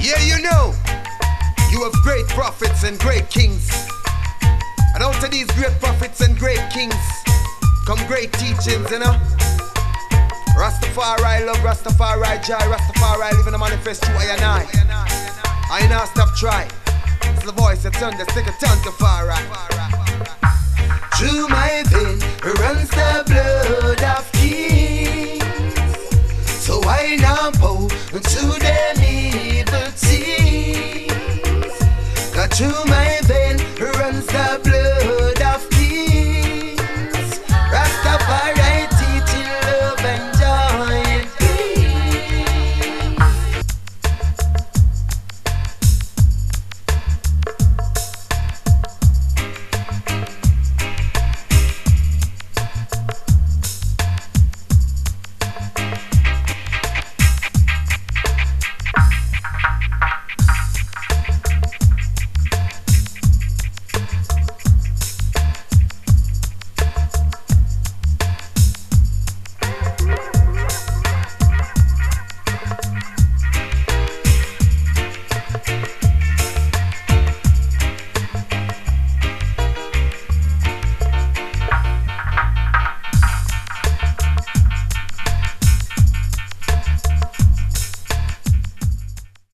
Yeah, you know, you have great prophets and great kings. And out of these great prophets and great kings come great teachings, you know. Rastafari love, Rastafari joy, Rastafari living a manifest to I and I not stop try. It's the voice that thunder, stick a tongue to far right. Through my vein runs the blood of kings, so I now bow to